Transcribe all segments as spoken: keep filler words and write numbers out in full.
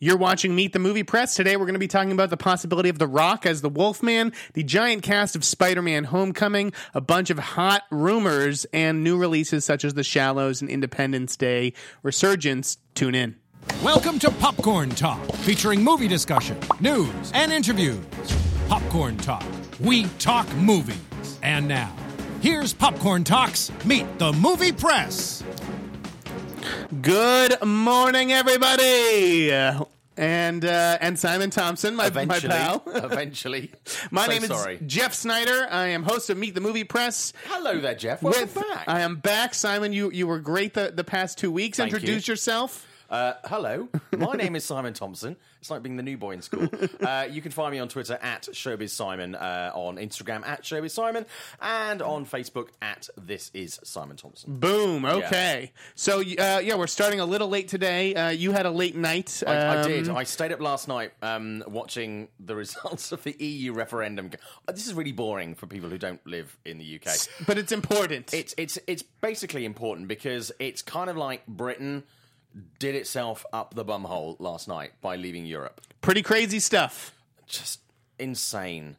You're watching Meet the Movie Press. Today we're going to be talking about the possibility of The Rock as the Wolfman, the giant cast of Spider-Man Homecoming, a bunch of hot rumors, and new releases such as The Shallows and Independence Day Resurgence. Tune in. Welcome to Popcorn Talk, featuring movie discussion, news, and interviews. Popcorn Talk. We talk movies. And now, here's Popcorn Talk's Meet the Movie Press. Good morning, everybody. And uh, and Simon Thompson, my, my pal. Eventually. My so name is sorry. Jeff Snyder. I am host of Meet the Movie Press. Hello there, Jeff. Welcome With, back. I am back. Simon, you, you were great the, the past two weeks. Thank Introduce you. yourself. Uh, hello, my name is Simon Thompson. It's like being the new boy in school. Uh, you can find me on Twitter at ShowbizSimon, uh, on Instagram at ShowbizSimon, and on Facebook at This Is Simon Thompson. Boom. Okay. Yeah. So, uh, yeah, we're starting a little late today. Uh, you had a late night. I, um, I did. I stayed up last night um, watching the results of the E U referendum. This is really boring for people who don't live in the U K. But it's important. It's it's it's basically important because it's kind of like Britain did itself up the bumhole last night by leaving Europe. Pretty crazy stuff. Just insane.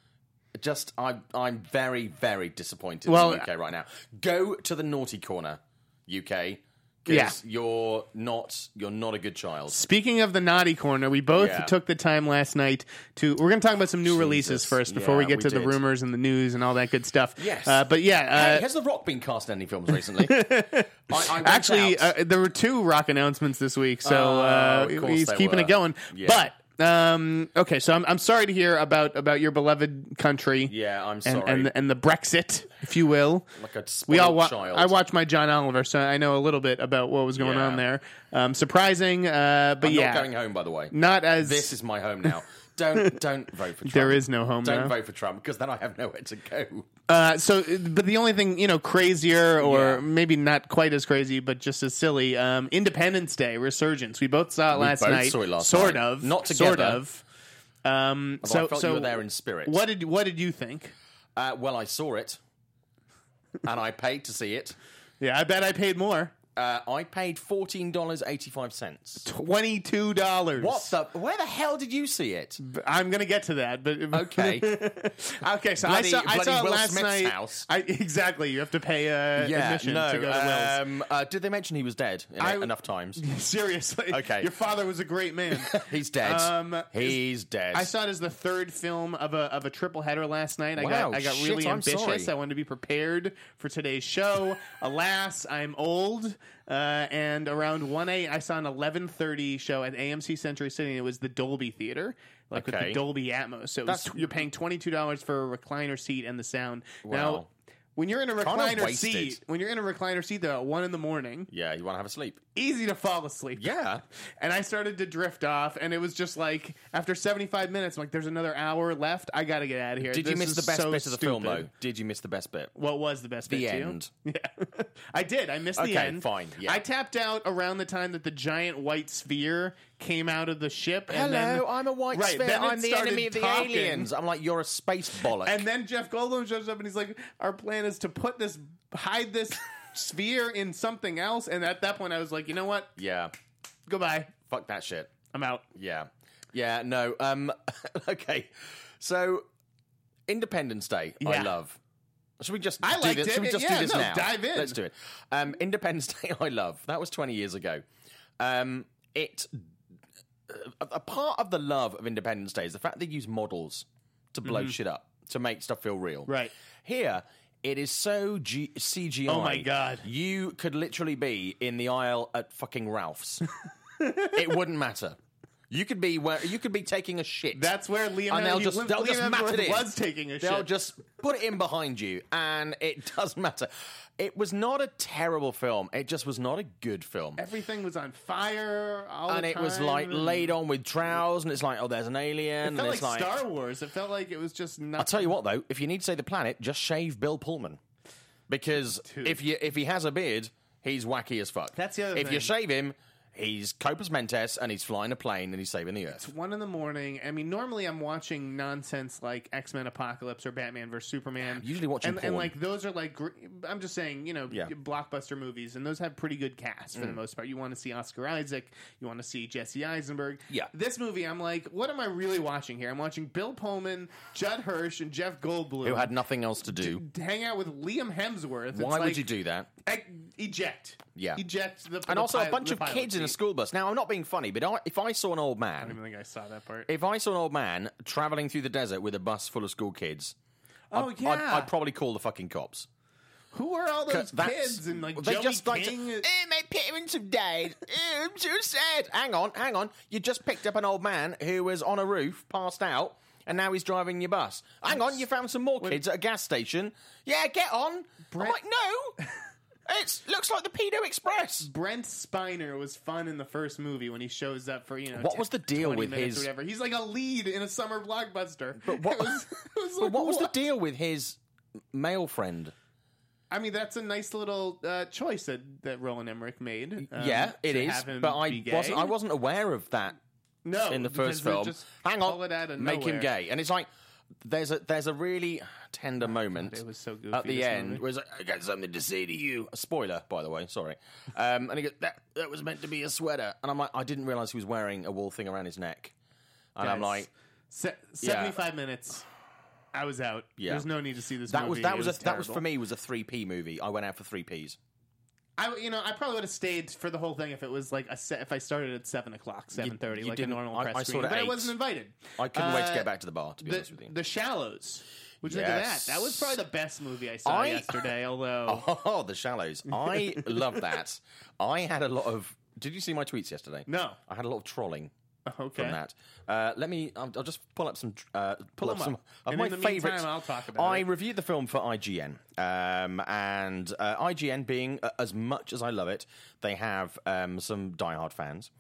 Just, I'm, I'm very, very disappointed well, in the U K right now. Go to the naughty corner, U K. Yeah. You're not, you're not a good child. Speaking of the naughty corner, we both Yeah. took the time last night to... We're going to talk about some new Jesus. releases first before Yeah, we get we to the did. rumors and the news and all that good stuff. Yes. Uh, but yeah... Uh, Hey, has The Rock been cast in any films recently? I, I went Actually, out- uh, there were two Rock announcements this week, so Oh, uh, of course he's they keeping were. it going. Yeah. But um, okay, so I'm I'm sorry to hear about, about your beloved country. Yeah, I'm and, sorry. and the, and the Brexit, if you will. Like a we all spoiled wa- child. I watched my John Oliver, so I know a little bit about what was going Yeah. on there. Um, surprising, uh, but I'm yeah, not going home, by the way. not as This is my home now. Don't don't vote for Trump. There is no home Don't now. vote for Trump because then I have nowhere to go. Uh, so, but the only thing, you know, crazier or Yeah. maybe not quite as crazy, but just as silly, um, Independence Day Resurgence. We both saw it We last both night. saw it last sort night. of, Not Sort together. of. Um, Although so, I felt so you were there in spirit. What did What did you think? Uh, well, I saw it, and I paid to see it. Yeah, I bet I paid more. Uh, I paid fourteen dollars eighty-five cents. Twenty two dollars. What the? Where the hell did you see it? I'm gonna get to that, but Okay. okay. So Bloody- I saw, I bloody saw it Will last Smith's night. house. I, exactly. You have to pay uh, Yeah, admission no. to go to Will's. Um, uh, did they mention he was dead in I- enough times? Seriously. Okay. Your father was a great man. He's dead. Um, He's dead. I saw it as the third film of a of a triple header last night. I Wow, got I got shit, really I'm ambitious. sorry. I wanted to be prepared for today's show. Alas, I'm old. Uh, and around one a, I saw an eleven thirty show at A M C Century City. And it was the Dolby Theater, like with the Okay. Dolby Atmos. So it was, That's- you're paying twenty two dollars for a recliner seat and the sound. Now, Wow. when you're in a Kind of recliner wasted. seat, when you're in a recliner seat though, at one in the morning, yeah, you want to have a sleep? easy to fall asleep. Yeah. And I started to drift off, and it was just like, after seventy-five minutes, I'm like, there's another hour left. I got to get out of here. Did you This miss is the best so bit of the film, stupid. though? Did you miss the best bit? What was the best The bit to you? end. Yeah. I did. I missed the Okay, end. fine, yeah. I tapped out around the time that the giant white sphere came out of the ship. And Hello, then, I'm a white right, sphere. then it I'm the started enemy of the talking. aliens. I'm like, you're a space bollock. And then Jeff Goldblum shows up, and he's like, our plan is to put this, hide this sphere in something else. And at that point, I was like, you know what? yeah, Goodbye. fuck that shit. I'm out. Yeah, yeah, no. Um, okay, so Independence Day, I Yeah. love. Should we just I do liked this? it. Should we just Yeah, do this no, now? dive in. Let's do it. Um, Independence Day, I love. That was twenty years ago. Um, it a, a part of the love of Independence Day is the fact they use models to blow shit up to make stuff feel real. Right. Here, it is so G- C G I. Oh my God. You could literally be in the aisle at fucking Ralph's. It wouldn't matter. You could be where you could be taking a shit. That's where Liam, and they'll he- just Liam they'll just mat Hemsworth it in. was taking a They'll shit. just put it in behind you, and it doesn't matter. It was not a terrible film. It just was not a good film. Everything was on fire all And the it was time, like and laid on with trowels, and it's like, oh, there's an alien. It felt and like, it's like Star Wars. It felt like it was just not. I'll tell you what, though, if you need to save the planet, just shave Bill Pullman, because Dude. if you if he has a beard, he's wacky as fuck. That's the other If thing. you shave him, He's Copus Mentes, and he's flying a plane, and he's saving the Earth. It's one in the morning. I mean, normally I'm watching nonsense like X-Men Apocalypse or Batman versus Superman. I'm usually watching and, porn. and like those are like gr- I'm just saying, you know, Yeah. blockbuster movies, and those have pretty good casts for the most part. You want to see Oscar Isaac, you want to see Jesse Eisenberg. Yeah. This movie, I'm like, what am I really watching here? I'm watching Bill Pullman, Judd Hirsch, and Jeff Goldblum Who had nothing else to do. to hang out with Liam Hemsworth. It's Why would like, you do that? e- eject. Yeah. Eject the And the also a pilot- bunch the of pilot kids in a seat. school bus. Now, I'm not being funny, but I, if I saw an old I don't man, even think I saw that part. if I saw an old man traveling through the desert with a bus full of school kids, oh I'd, yeah, I'd, I'd probably call the fucking cops. who are all those 'Cause that's- kids and like they Joey just like to, King? eh, my parents have died. Eh, I'm so sad. Hang on, hang on. You just picked up an old man who was on a roof, passed out, and now he's driving your bus. Hang on, you found some more kids at a gas station. Yeah, get on. Brett- I'm like, no. It looks like the Pedo Express. Brent Spiner was fun in the first movie when he shows up for, you know, What ten, was the deal twenty with minutes his- or whatever. He's like a lead in a summer blockbuster. But what, It was, it was but like, what was the what? deal with his male friend? I mean, that's a nice little uh, choice that, that Roland Emmerich made. um, yeah, it to is. have him But I be gay. wasn't. I wasn't aware of that no, in the first because they film. just Hang pull on, it out of make him nowhere. gay, and it's like there's a there's a really tender moment. it was so goofy, at the this end. movie. Where it's like, I got something to say to you. A spoiler, by the way. Sorry. Um, and he goes, that that was meant to be a sweater, and I'm like, I didn't realize he was wearing a wool thing around his neck, and I'm Guys, like, se- seventy-five minutes. I was out. Yeah. There's no need to see this that movie. was that It was, a, that was terrible. for me was a three p movie. I went out for three p's. I, you know, I probably would have stayed for the whole thing if it was like a se- if I started at seven o'clock, seven thirty, you like a didn't- normal I- press I saw screening. it at But I eight. wasn't invited. I couldn't wait to Uh, get back to the bar. To be the, honest with you. The Shallows. Would you Yes. think of that? That was probably the best movie I saw I- yesterday. Although, Oh, The Shallows. I love that. I had a lot of. Did you see my tweets yesterday? No. I had a lot of trolling okay, from that. Uh, let me. I'll, I'll just pull up some. Uh, pull, Pull up 'em some up. of And my in the favourites. meantime, I'll talk about I it. reviewed the film for I G N, um, and uh, I G N being uh, as much as I love it, they have um, some diehard fans.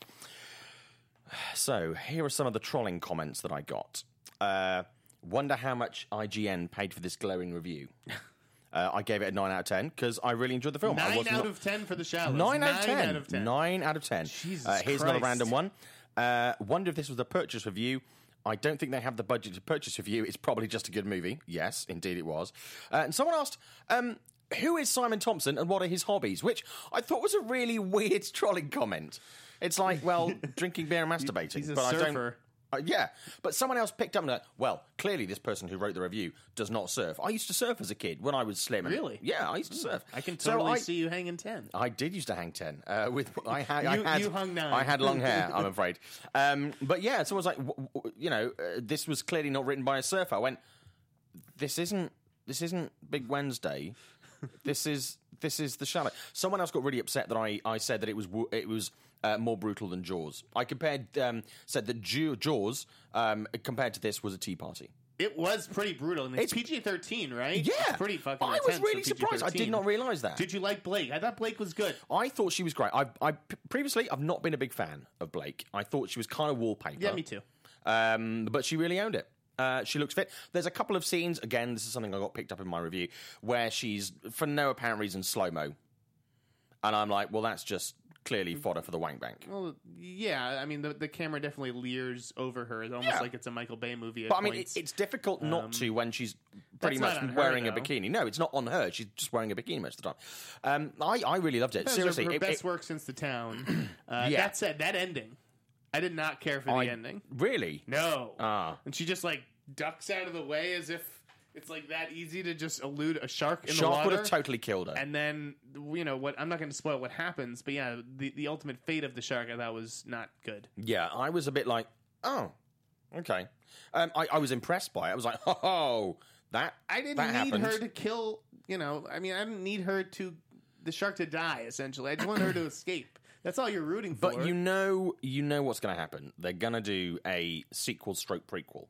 So here are some of the trolling comments that I got. Uh, wonder how much I G N paid for this glowing review. Uh, I gave it a nine out of ten because I really enjoyed the film. I nine was out not- of ten for The Shallows. Nine out of ten. out of ten. Nine out of ten. Jesus uh, here's another Christ. random one. Uh, wonder if this was a purchase review. I don't think they have the budget to purchase review. It's probably just a good movie. Yes, indeed it was. Uh, and someone asked, um, who is Simon Thompson and what are his hobbies? Which I thought was a really weird trolling comment. It's like, well, drinking beer and masturbating. He's a but I don't. surfer. Uh, yeah, but someone else picked up and like, well, clearly this person who wrote the review does not surf. I used to surf as a kid when I was slim. and- Really? Yeah, I used to surf. I can So totally I- see you hanging ten. I did used to hang ten. Uh, with I had, I You- had, you hung nine. I had long hair. I'm afraid. Um, but yeah, someone was like, w- w- you know, uh, this was clearly not written by a surfer. I went, this isn't, this isn't Big Wednesday. This is, this is The Shallow. Someone else got really upset that I, I said that it was, w- it was. Uh, more brutal than Jaws. I compared, um, said that Jaw- Jaws, um, compared to this, was a tea party. It was pretty brutal, and it's, It's- P G thirteen, right? Yeah, it's pretty fucking. I was intense really for P G surprised. I did thirteen. not realise that. Did you like Blake? I thought Blake was good. I thought she was great. I, I previously, I've not been a big fan of Blake. I thought she was kind of wallpaper. Yeah, me too. Um, but she really owned it. Uh, she looks fit. There's a couple of scenes, again, this is something I got picked up in my review, where she's, for no apparent reason, slow-mo. And I'm like, well, that's just clearly fodder for the wank bank. Well, yeah. I mean, the the camera definitely leers over her. It's almost Yeah. like it's a Michael Bay movie. At But I mean, points. it, it's difficult not to when she's pretty that's much not on her, wearing a though. bikini. No, it's not on her. She's just wearing a bikini most of the time. Um, I, I really loved it. That was Seriously. her, her it- best it- work since The Town. Uh, Yeah. That said, that ending, I did not care for the I- ending. Really? No. Ah. And she just like ducks out of the way as if it's like that easy to just elude a shark in the Shark water. would have totally killed her. And then, you know what? I'm not going to spoil what happens, but yeah, the the ultimate fate of the shark I thought was not good. Yeah, I was a bit like, oh, okay. Um, I, I was impressed by it. I was like, oh, that I didn't that need happened. her to kill. You know, I mean, I didn't need her to the shark to die. Essentially, I just wanted her to escape. That's all you're rooting for. But you know, you know what's going to happen. They're going to do a sequel stroke prequel.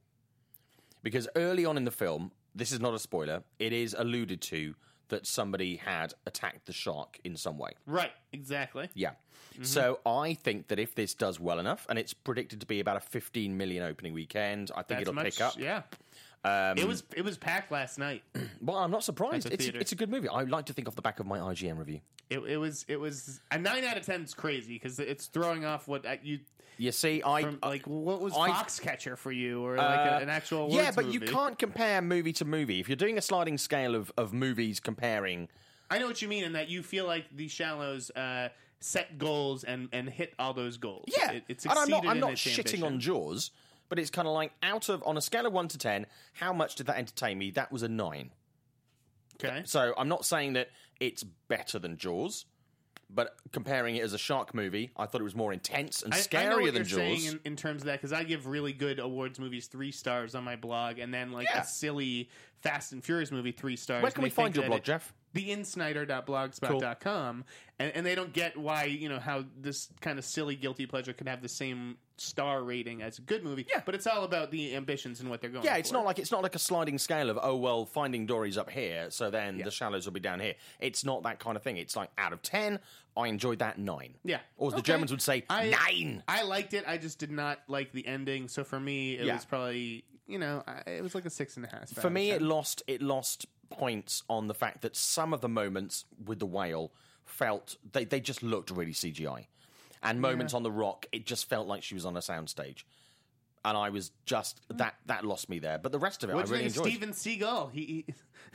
Because early on in the film, this is not a spoiler, it is alluded to that somebody had attacked the shark in some way. right? Exactly. Yeah. So I think that if this does well enough, and it's predicted to be about a fifteen million opening weekend, I think That's it'll much, pick up. Yeah. Um, It was it was packed last night. well, I'm not surprised. At the It's a, theater. it's a good movie. I like to think off the back of my I G N review. It, it was it was a nine out of ten is crazy because it's throwing off what uh, you You see, I from, like what was I- Foxcatcher for you or like a, an actual awards yeah, but movie. you can't compare movie to movie. If you're doing a sliding scale of, of movies comparing, I know what you mean in that you feel like The Shallows uh, set goals and, and hit all those goals. yeah, it, it and I'm not succeeded I'm in not its shitting ambition. on Jaws, but it's kind of like out of on a scale of one to ten, how much did that entertain me? That was a nine. Okay, So I'm not saying that it's better than Jaws, but comparing it as a shark movie, I thought it was more intense and I, scarier I know what than you're saying Jaws. in, in terms of that because I give really good awards movies three stars on my blog, and then like Yeah. a silly Fast and Furious movie three stars. Where can and we they find think your that blog, it- Jeff? the insnider dot blogspot dot com, and, and they don't get why, you know, how this kind of silly guilty pleasure could have the same star rating as a good movie. Yeah. But it's all about the ambitions and what they're going Yeah, for. it's not like it's not like a sliding scale of oh well, Finding Dory's up here, so then the Shallows will be down here. It's not that kind of thing. It's like out of ten, I enjoyed that nine. Yeah. or as the Okay. Germans would say, I, nine. I liked it. I just did not like the ending. So for me, it Yeah. was probably, you know, I- it was like a six and a half. For me, it lost it lost points on the fact that some of the moments with the whale felt they they just looked really C G I, and moments on the rock it just felt like she was on a soundstage, and I was just that that lost me there. But the rest of it, What I really you think enjoyed. of Steven Seagal? He, he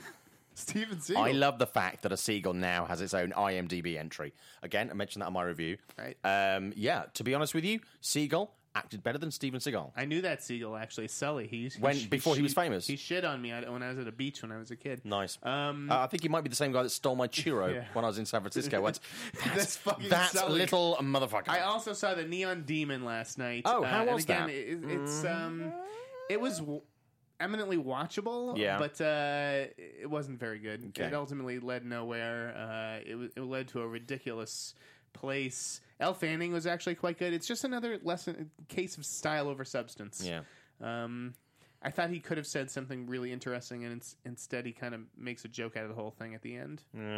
Steven Seagal. I love the fact that a seagull now has its own I M D B entry. Again, I mentioned that in my review. Right. Um, yeah, to be honest with you, Seagull acted better than Steven Seagal. I knew that Seagal actually. Sully. He, he When- he- before he was famous? He shit on me when I was at a beach when I was a kid. Nice. Um, uh, I think he might be the same guy that stole my churro Yeah. when I was in San Francisco once. That's fucking That Sully. little motherfucker. I also saw the Neon Demon last night. Oh, uh, how and was again, that? It, it's um, it was w- eminently watchable. Yeah. but uh, it wasn't very good. Okay. It ultimately led nowhere. Uh, it was, it led to a ridiculous place. Elle Fanning was actually quite good. It's just another lesson case of style over substance. yeah. Um, I thought he could have said something really interesting, and ins- instead he kind of makes a joke out of the whole thing at the end. Yeah.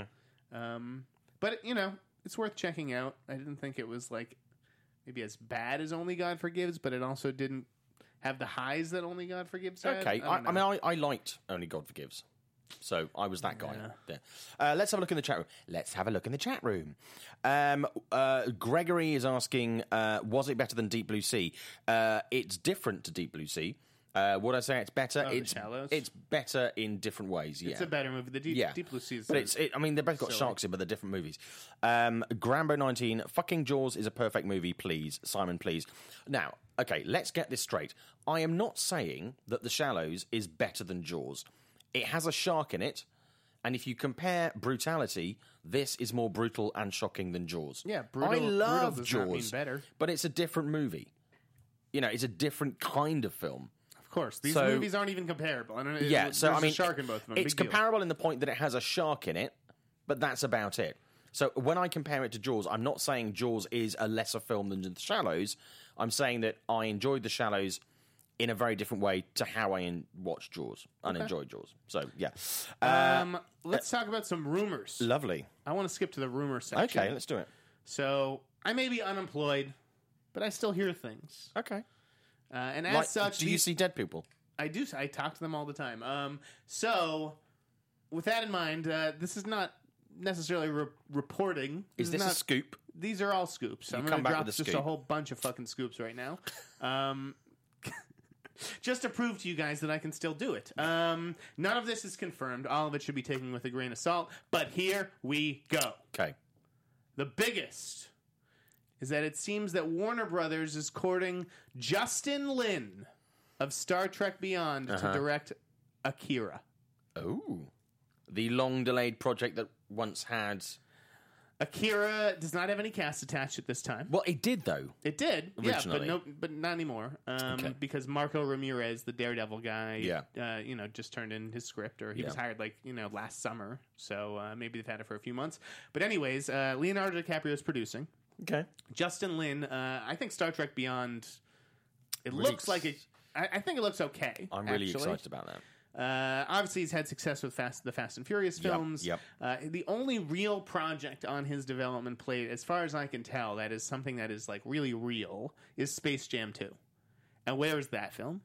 Um, but you know, it's worth checking out. I didn't think it was like maybe as bad as Only God Forgives, but it also didn't have the highs that Only God Forgives had. Okay. I, don't I mean, know. I, I liked Only God Forgives. So I was that guy. Yeah. There. Uh, let's have a look in the chat room. Let's have a look in the chat room. Um, uh, Gregory is asking, uh, was it better than Deep Blue Sea? Uh, it's different to Deep Blue Sea. Uh, would I say it's better? Oh, The it's Shallows? it's better in different ways. Yeah. It's a better movie. The Deep, Yeah, Deep Blue Sea is but it's. It, I mean, they've both got silly. sharks in, but they're different movies. Um, Grambo nineteen, fucking Jaws is a perfect movie. Please, Simon, please. Now, okay, let's get this straight. I am not saying that The Shallows is better than Jaws. It has a shark in it, and if you compare brutality, this is more brutal and shocking than Jaws. Yeah, brutal- I love brutal does not mean Jaws, better. but it's a different movie. You know, it's a different kind of film. of course these so- movies aren't even comparable. I don't know. Yeah, so there's I mean, a shark in both of them. it's Big deal. comparable in the point that it has a shark in it, but that's about it. So when I compare it to Jaws, I'm not saying Jaws is a lesser film than The Shallows. I'm saying that I enjoyed The Shallows in a very different way to how I in- watched Jaws and enjoyed Jaws. So yeah, uh, Um, let's talk about some rumors. lovely. I want to skip to the rumor section. Okay, let's do it. So I may be unemployed, but I still hear things. Okay. Uh, and as Like, such, do you these- see dead people? I do. I talk to them all the time. Um, so, with that in mind, uh, this is not necessarily re- reporting. Is this not, a scoop? These are all scoops. I'm come going to back drop with a just scoop. a whole bunch of fucking scoops right now. Um, just to prove to you guys that I can still do it. Um, none of this is confirmed. All of it should be taken with a grain of salt. But here we go. Okay. The biggest is that it seems that Warner Brothers is courting Justin Lin of Star Trek Beyond Uh-huh. to direct Akira. Oh, the long-delayed project that once had. Akira does not have any cast attached at this time. Well, it did though. It did, Originally. yeah, but no, but not anymore. Um, Okay. Because Marco Ramirez, the Daredevil guy, Yeah. uh, you know, just turned in his script, or he was Yeah. hired like you know last summer. So uh, maybe they've had it for a few months. But anyways, uh, Leonardo DiCaprio is producing. Okay. Justin Lin, uh, I think Star Trek Beyond. It Really looks like it. I, I think it looks okay. I'm really actually. excited about that. Uh, obviously, he's had success with Fast, the Fast and Furious Yep, films. yep. Uh, the only real project on his development plate, as far as I can tell, that is something that is like really real, is Space Jam two. And where is that film?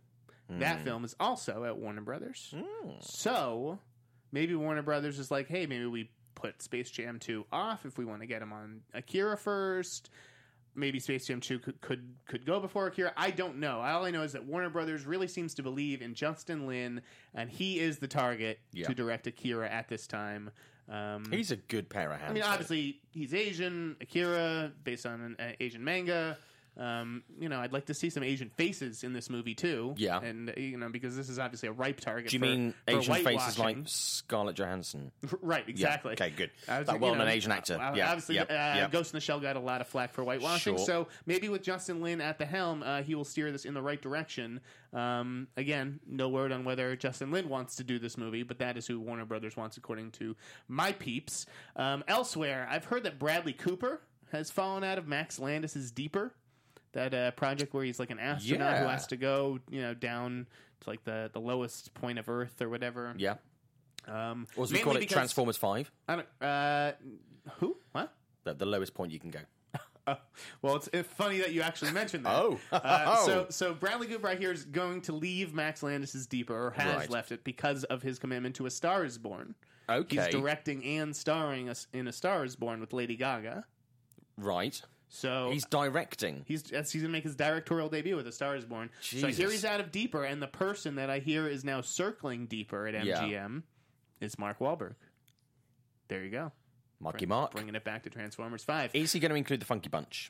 Mm. That film is also at Warner Brothers. Mm. So maybe Warner Brothers is like, hey, maybe we put Space Jam two off if we want to get him on Akira first. Maybe Space Jam two could, could could go before Akira. I don't know. All I know is that Warner Brothers really seems to believe in Justin Lin, and he is the target Yeah. to direct Akira at this time. Um, He's a good pair of hands. I mean, though. obviously, he's Asian. Akira, based on an uh, Asian manga. Um, you know, I'd like to see some Asian faces in this movie too. Yeah. and uh, you know, because this is obviously a ripe target. Do you for, mean for Asian faces whitewashing. like Scarlett Johansson? Right, exactly. Okay, good. I was- That you well-known know, Asian actor. uh, Yeah, Obviously, yep, uh, yep. Ghost in the Shell got a lot of flack for whitewashing. Sure. So maybe with Justin Lin at the helm, uh, he will steer this in the right direction. Um, again, no word on whether Justin Lin wants to do this movie, but that is who Warner Brothers wants, according to my peeps. Um, elsewhere, I've heard that Bradley Cooper has fallen out of Max Landis' Deeper. That uh, project where he's like an astronaut who Yeah. has to go, you know, down to like the, the lowest point of Earth or whatever. Yeah. Um, Or as we mainly call it, because- Transformers five. I don't, uh, who? What? The, the lowest point you can go. Uh, well, it's, it's funny that you actually mentioned that. Oh. uh, so so Bradley Cooper right here is going to leave Max Landis' Deeper, or has Right. left it because of his commitment to A Star Is Born. Okay. He's directing and starring us in A Star Is Born with Lady Gaga. Right. So He's directing. He's he's going to make his directorial debut with A Star Is Born. So Jesus. here he's out of Deeper, and the person that I hear is now circling Deeper at M G M is Mark Wahlberg. There you go. Marky Mark. Bringing it back to Transformers five. Is he going to include the Funky Bunch?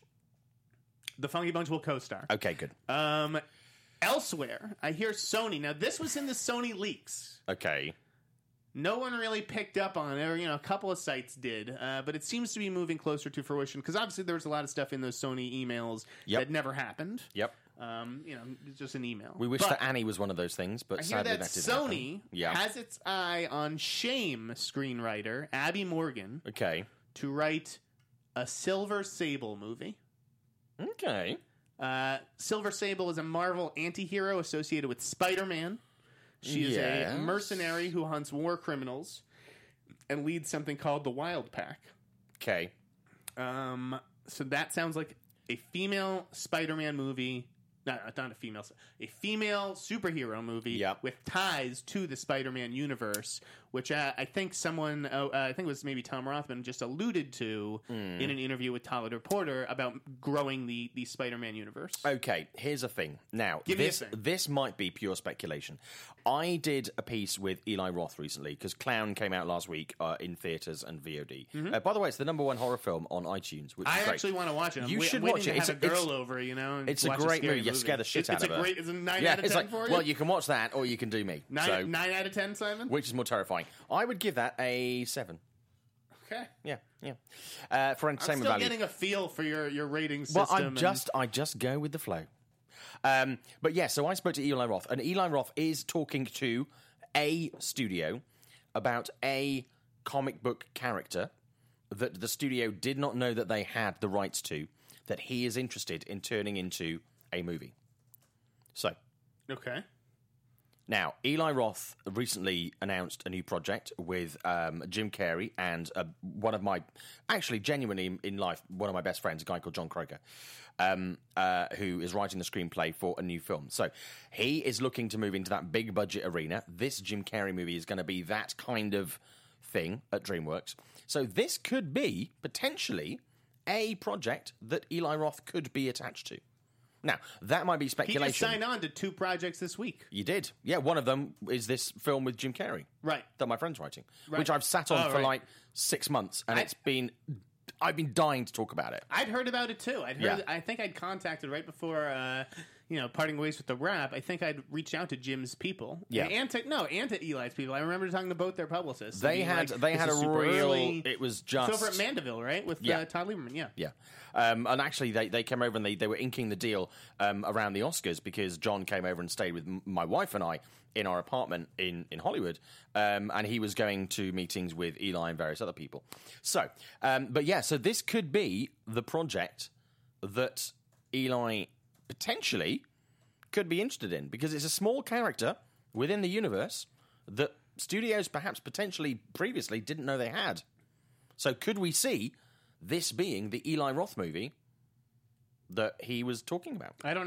The Funky Bunch will co-star. Okay, good. Um, elsewhere, I hear Sony. Now, this was in the Sony leaks. Okay. No one really picked up on it, or, you know, a couple of sites did, uh, but it seems to be moving closer to fruition, because obviously there was a lot of stuff in those Sony emails Yep. that never happened. Yep. Um, you know, it's just an email. We wish But that Annie was one of those things, but I hear sadly that, that didn't Sony happen. Yeah. has its eye on Shame screenwriter Abby Morgan Okay. to write a Silver Sable movie. Okay. Uh, Silver Sable is a Marvel anti-hero associated with Spider-Man. She is Yes. a mercenary who hunts war criminals and leads something called the Wild Pack. Okay. Um, so that sounds like a female Spider-Man movie. No, not a female. A female superhero movie Yep. with ties to the Spider-Man universe, which uh, I think someone, uh, I think it was maybe Tom Rothman, just alluded to Hmm. in an interview with Hollywood Reporter about growing the, the Spider-Man universe. Okay, here's a thing. Now, Give me a this thing. this might be pure speculation. I did a piece with Eli Roth recently because Clown came out last week uh, in theaters and V O D. Uh, by the way, it's the number one horror film on iTunes. Which Mm-hmm. I is great. actually want to watch it. I'm You wait- should waiting watch to it. It's have a- a girl it's- over, you know. And It's a watch great scary movie. You scare the shit It's- out it's of a her. great. It's a nine yeah, out of it's ten like, for you. well, you can watch that or you can do me. nine, so, nine out of ten, Simon. which is more terrifying? I would give that a seven. Okay. Yeah, yeah. Uh, for I'm entertainment still value. getting a feel for your, your rating Well, system. I and- just I just go with the flow. Um, but yeah, so I spoke to Eli Roth, and Eli Roth is talking to a studio about a comic book character that the studio did not know that they had the rights to, that he is interested in turning into a movie. So Okay. now, Eli Roth recently announced a new project with um, Jim Carrey and uh, one of my, actually genuinely in, in life, one of my best friends, a guy called John Kroger, um, uh, who is writing the screenplay for a new film. So he is looking to move into that big budget arena. This Jim Carrey movie is going to be that kind of thing at DreamWorks. So this could be, potentially, a project that Eli Roth could be attached to. Now, that might be He just speculation. signed on to two projects this week. You did. Yeah, one of them is this film with Jim Carrey. Right. That my friend's writing. Right. Which I've sat on Oh, for right. like six months and I- it's been I've been dying to talk about it. I'd heard about it too. I'd heard. Yeah. I think I'd contacted right before, uh, you know, parting ways with the rap. I think I'd reached out to Jim's people. Yeah. and to no, and to Eli's people. I remember talking to both their publicists. and They being had like, they "This had a is super real early." it was It's just over at Mandeville, right, with Yeah. uh, Todd Lieberman. Yeah, Yeah. Um, and actually, they, they came over and they, they were inking the deal um, around the Oscars because John came over and stayed with m- my wife and I in our apartment in, in Hollywood. Um, and he was going to meetings with Eli and various other people. So, um, but yeah, so this could be the project that Eli potentially could be interested in because it's a small character within the universe that studios perhaps potentially previously didn't know they had. So could we see this being the Eli Roth movie that he was talking about? I don't know.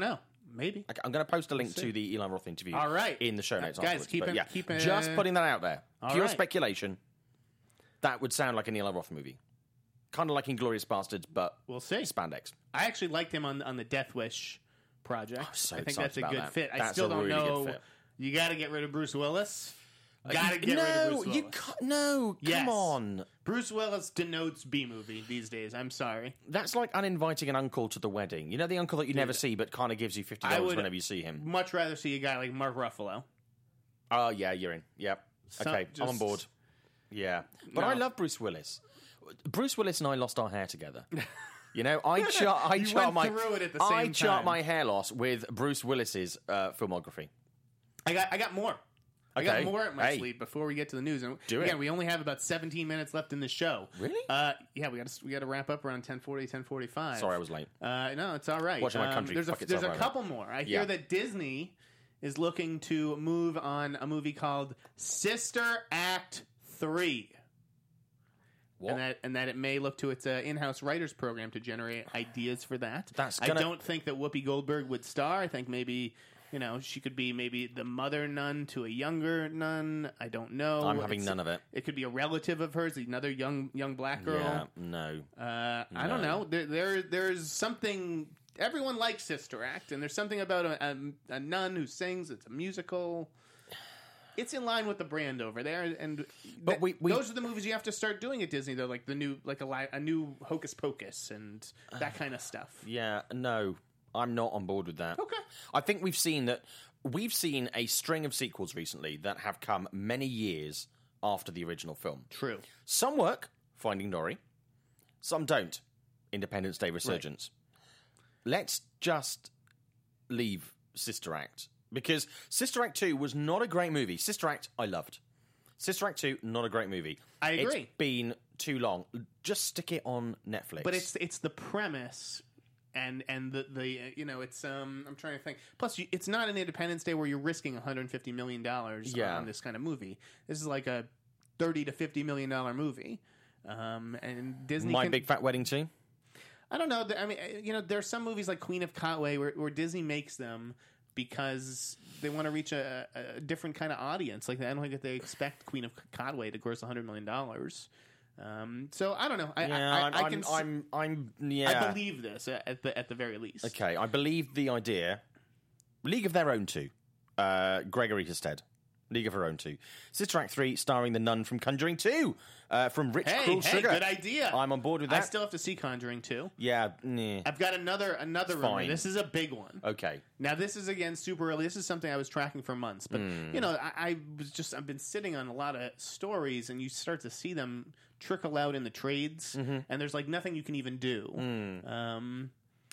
Maybe. Okay, I'm going to post a link to the Eli Roth interview. All right. In the show notes. Guys, afterwards. keep But it- yeah, keep it- just putting that out there. All Pure right. speculation. That would sound like an Eli Roth movie. Kind of like Inglourious Bastards, but We'll see. spandex. I actually liked him on on the Death Wish project. so I think excited that's a about good that. fit. I That's still a don't really good know. fit. You got to get rid of Bruce Willis. Got to Uh, get no, rid of Bruce Willis. you can't. No, Yes. come on. Bruce Willis denotes B movie these days. I'm sorry. That's like uninviting an uncle to the wedding. You know the uncle that you never see but kind of gives you fifty I dollars would- whenever you see him? Much rather see a guy like Mark Ruffalo. Oh, yeah, you're in. Yep. Some- Okay, I'm just- on board. Yeah. But No. I love Bruce Willis. Bruce Willis and I lost our hair together. You know, I chart, I You chart went my through it at the I same chart time. my hair loss with Bruce Willis's uh, filmography. I got I got more. I Okay. got more at my Hey. sleeve before we get to the news. And Do again, it. we only have about seventeen minutes left in the show. Really? Uh, yeah, we got to we got to wrap up around ten forty, ten forty-five. Sorry, I was late. Uh, no, it's all right. Watching my country There's fuck a, itself there's a over. couple more. I hear Yeah. that Disney is looking to move on a movie called Sister Act three. What? And that, and that it may look to its uh, in-house writers program to generate ideas for that. That's I gonna- don't think that Whoopi Goldberg would star. I think maybe, you know, she could be maybe the mother nun to a younger nun. I don't know. I'm having none of it. It could be a relative of hers, another young young black girl. Yeah, no. Uh, I don't know. There, there, there's something. Everyone likes Sister Act, and there's something about a, a, a nun who sings. It's a musical. It's in line with the brand over there, and But th- we- we- those are the movies you have to start doing at Disney. Though, like the new, like a, li- a new Hocus Pocus and that kind of stuff. Yeah, no. I'm not on board with that. Okay. I think we've seen that we've seen a string of sequels recently that have come many years after the original film. True. Some work, Finding Dory. Some don't. Independence Day Resurgence. Let's just leave Sister Act. Because Sister Act two was not a great movie. Sister Act, I loved. Sister Act two, not a great movie. I agree. It's been too long. Just stick it on Netflix. But it's it's the premise. And and the the uh, you know it's um I'm trying to think. Plus, you, it's not an Independence Day where you're risking one hundred fifty million dollars Yeah. on this kind of movie. This is like a thirty to fifty million dollar movie. Um, and Disney. My can, Big Fat Wedding too. I don't know. I mean, uh, you know, there's some movies like Queen of Katwe where, where Disney makes them because they want to reach a, a different kind of audience. Like I don't think that they expect Queen of Katwe to gross one hundred million dollars. Um, so I don't know. I, Yeah, I, I, I'm, I I'm, can. s- I'm, I'm, yeah. I believe this uh, at the at the very least. Okay, I believe the idea. League of Their Own two. Uh, Gregory Hested. League of Her Own two. Sister Act three, starring the nun from Conjuring two. Uh, from Rich Hey, Cruel hey, Sugar. good idea. I'm on board with that. I still have to see Conjuring two. yeah, nah. I've got another another rumor. fine. This is a big one. Okay. Now this is again super early. This is something I was tracking for months, but Hmm. you know, I, I was just I've been sitting on a lot of stories, and you start to see them trickle out in the trades, Mm-hmm. and there's like nothing you can even do. Hmm. Um,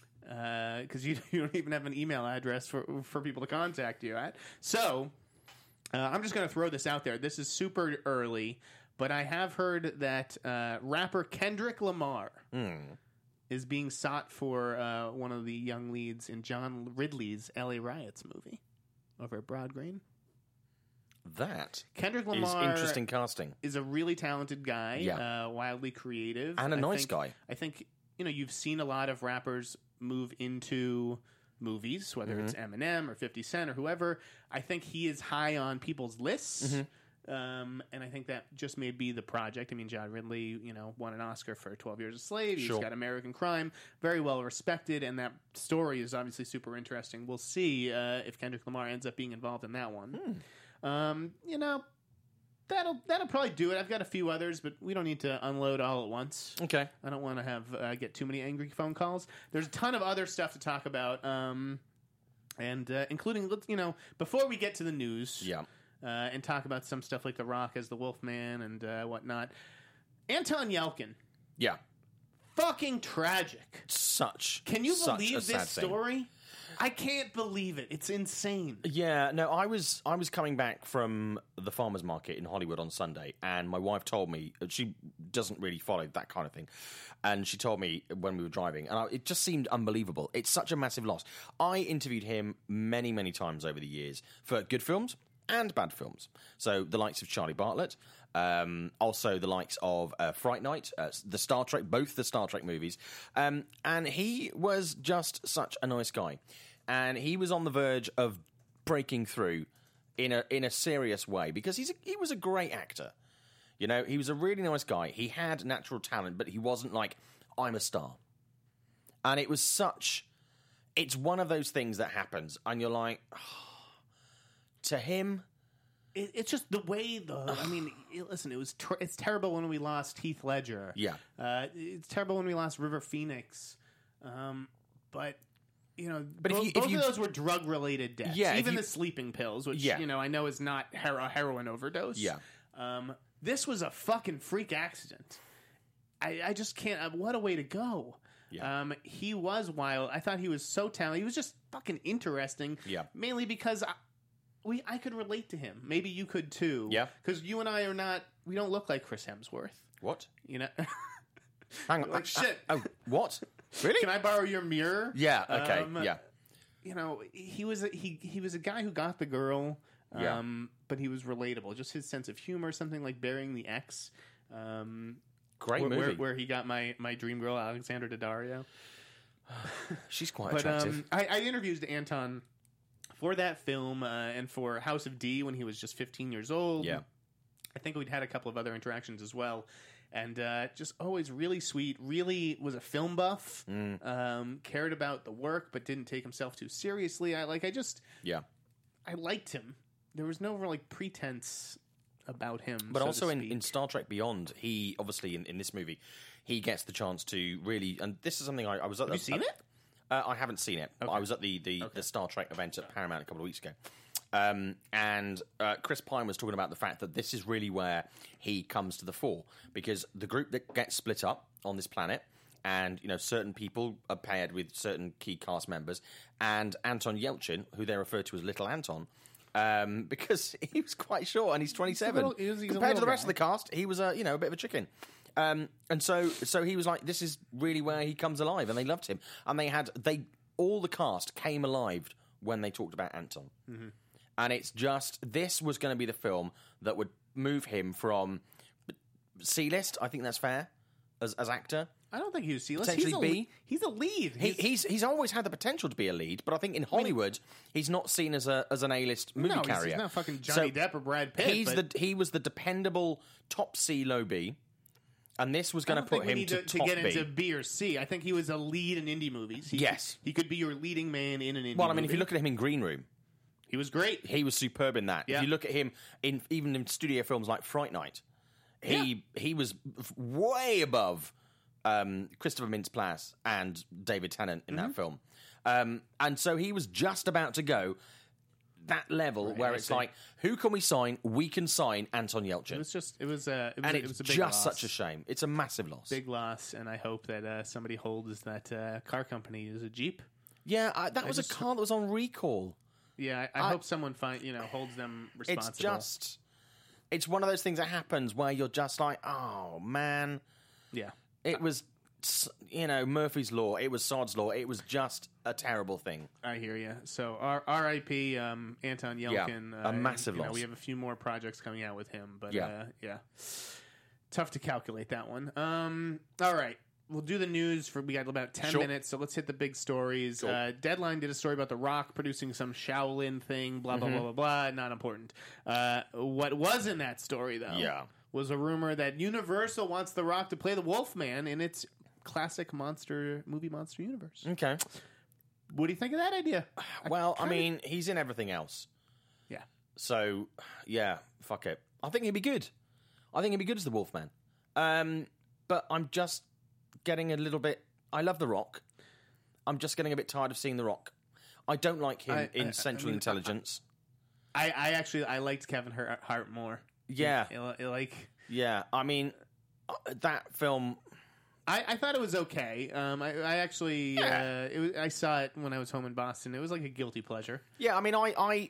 because you you don't even have an email address for for people to contact you at. So uh, I'm just going to throw this out there. This is super early, but I have heard that uh, rapper Kendrick Lamar is being sought for uh, one of the young leads in John Ridley's L A Riots movie over at Broad Green. That Kendrick is Lamar interesting casting. is a really talented guy, Yeah. uh, wildly creative, And a I nice think- guy. I think you know you've seen a lot of rappers move into movies, whether it's Mm-hmm. Eminem or fifty Cent or whoever. I think he is high on people's lists. Mm-hmm. Um, and I think that just may be the project. I mean, John Ridley, you know, won an Oscar for twelve Years a Slave. He's Sure. got American Crime, very well respected, and that story is obviously super interesting. We'll see uh, if Kendrick Lamar ends up being involved in that one. Hmm. Um, you know, that'll that'll probably do it. I've got a few others, but we don't need to unload all at once. Okay. I don't want to have uh, get too many angry phone calls. There's a ton of other stuff to talk about, um, and uh, including you know before we get to the news, Yeah. uh, and talk about some stuff like The Rock as the Wolfman and uh, whatnot. Anton Yelkin, Yeah. fucking tragic. Such. Can you such a believe sad this thing. story? I can't believe it. It's insane. Yeah, no, I was I was coming back from the farmers market in Hollywood on Sunday, and my wife told me she doesn't really follow that kind of thing, and she told me when we were driving, and I, it just seemed unbelievable. It's such a massive loss. I interviewed him many, many times over the years for good films and bad films. So the likes of Charlie Bartlett, um, also the likes of uh, Fright Night, uh, the Star Trek, both the Star Trek movies, um, and he was just such a nice guy. and he was on the verge of breaking through in a in a serious way because he's a, he was a great actor. You know, he was a really nice guy. He had natural talent, but he wasn't like, I'm a star. And it was such... It's one of those things that happens, and you're like, oh, to him... It, it's just the way the... I mean, it, listen, it was ter- it's terrible when we lost Heath Ledger. Yeah. Uh, it's terrible when we lost River Phoenix. Um, but... You know, But bo- if you- if both you- of those were drug-related deaths. Yeah, if Even you- the sleeping pills, which, Yeah. you know, I know is not her- a heroin overdose. Yeah. Um, this was a fucking freak accident. I, I just can't... Uh, what a way to go. Yeah. Um, he was wild. I thought he was so talented. He was just fucking interesting. Yeah. Mainly because I, we I could relate to him. Maybe you could too. Yeah. Because you and I are not... We don't look like Chris Hemsworth. What? You know? Hang on. Like, shit. Oh, what? Really? Can I borrow your mirror? Yeah, okay, Um, yeah. You know, he was a, he he was a guy who got the girl, Yeah. um, but he was relatable. Just his sense of humor, something like Burying the Ex, um, Great where, movie. where, where he got my, my dream girl Alexandra Daddario. She's quite But attractive. um, I, I interviewed Anton for that film uh, and for House of D when he was just fifteen years old. Yeah. I think we'd had a couple of other interactions as well. And uh, just always really sweet, really was a film buff, Mm. um, cared about the work, but didn't take himself too seriously. I like, I just, yeah. I liked him. There was no like pretense about him. But so also to in, speak. in Star Trek Beyond, he obviously in, in this movie, he gets the chance to really, and this is something I, I was at. Have you seen it? Uh, I haven't seen it. But I was at the the, the Star Trek event at Paramount a couple of weeks ago, um, and uh, Chris Pine was talking about the fact that this is really where he comes to the fore because the group that gets split up on this planet. And, you know, certain people are paired with certain key cast members. And Anton Yelchin, who they refer to as Little Anton, um, because he was quite short and he's twenty-seven. little- he was- he's a Compared to the little rest guy. of the cast, he was, a, you know, a bit of a chicken. Um, and so so he was like, this is really where he comes alive. And they loved him. And they had, they all the cast came alive when they talked about Anton. Mm-hmm. And it's just, this was going to be the film that would move him from C-list, I think that's fair, as, as actor. I don't think he was C-list. Potentially he's a, B? He's a lead. He, He's, he's he's always had the potential to be a lead, but I think in Hollywood he's not seen as a as an A-list movie no, he's, carrier. he's not fucking Johnny So Depp or Brad Pitt. He's but the he was the dependable top C, low B, and this was I going don't to put think we him need to, to, to top get B. into B or C. I think he was a lead in indie movies. He, Yes. he could be your leading man in an indie. Well, I mean, if movie. you look at him in Green Room, he was great. he was superb in that. Yeah. If you look at him in even in studio films like Fright Night, he he was f- way above um, Christopher Mintz-Plasse and David Tennant in Mm-hmm. that film, um, and so he was just about to go that level Right, where I it's see. like, who can we sign? We can sign Anton Yelchin, It was just. It was a. It was, and a, it's it was a big just loss. such a shame. It's a massive loss. Big loss, and I hope that uh, somebody holds that uh, car company. Is a Jeep? Yeah, I, that was just- a car that was on recall. Yeah, I, I, I- hope someone find you know holds them responsible. It's just, it's one of those things that happens where you're just like, oh man. yeah. It was, you know, Murphy's Law. It was Sod's Law. It was just a terrible thing. I hear you. So R I P Um, Anton Yelkin. Yeah, a uh, massive you know, loss. We have a few more projects coming out with him, but Yeah. uh, yeah, tough to calculate that one. Um, all right. We'll do the news for we got about ten Sure. minutes, so let's hit the big stories. Sure. Uh, Deadline did a story about The Rock producing some Shaolin thing, blah blah Mm-hmm. blah blah blah. Not important. Uh, what was in that story though? Yeah. was a rumor that Universal wants The Rock to play the Wolfman in its classic monster movie monster universe. Okay. What do you think of that idea? Well, I kinda- mean, he's in everything else. Yeah. So, yeah, fuck it. I think he'd be good. I think he'd be good as the Wolfman. Um, but I'm just getting a little bit... I love The Rock. I'm just getting a bit tired of seeing The Rock. I don't like him I- in I- I Central mean, Intelligence. I, I actually I liked Kevin Hart Hart more. Yeah. I- I like Yeah, I mean, uh, that film... I, I thought it was okay. Um, I, I actually Yeah. uh, it was, I saw it when I was home in Boston. It was like a guilty pleasure. Yeah, I mean, I, I,